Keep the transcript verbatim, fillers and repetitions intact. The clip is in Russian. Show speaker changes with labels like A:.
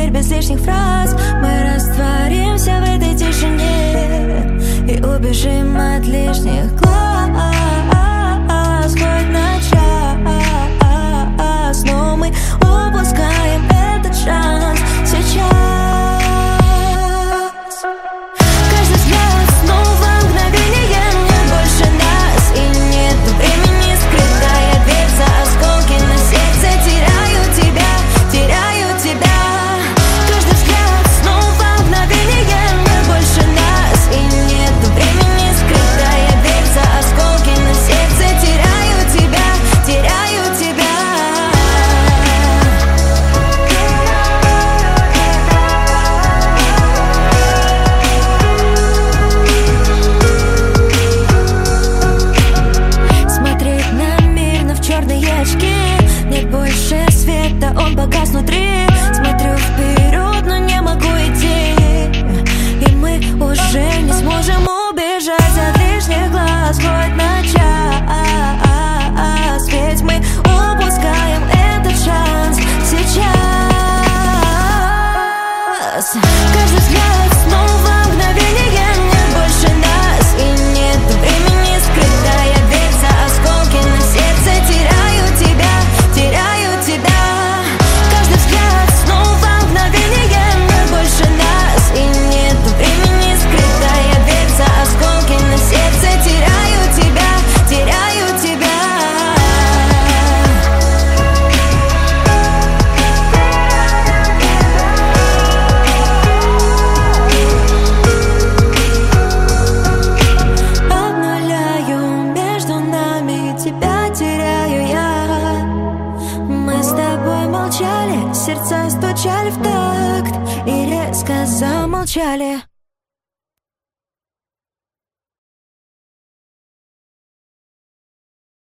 A: теперь без лишних фраз мы растворимся в этой тишине и убежим от лишних глаз, хоть на час, но мы упускаем этот шанс сейчас. Каждый взгляд снова мгновение, нет больше нас и нет времени. Скрытая дверца, осколки на сердце, теряю тебя, теряю тебя. Каждый взгляд снова мгновение, нет больше нас и нет времени. Скрытая дверца, осколки на сердце, теряю тебя, теряю тебя. Смотреть на мир, но в черные очки. Нет больше света, он погас внутри. Смотрю вперед, но не могу идти, и мы уже не сможем убежать от лишних глаз, хоть на час. Ведь мы упускаем этот шанс сейчас. Каждый взгляд снова мгновение, нет больше нас и нет времени. Скрытая дверца, осколки на сердце, теряю тебя, теряю тебя. Каждый взгляд снова мгновение, нет больше нас и нет времени. Скрытая дверца, осколки на сердце, теряю тебя, теряю тебя. Обнуляю между нами, тебя теряю я. Мы с тобой молчали, сердца стучали в такт и резко замолчали.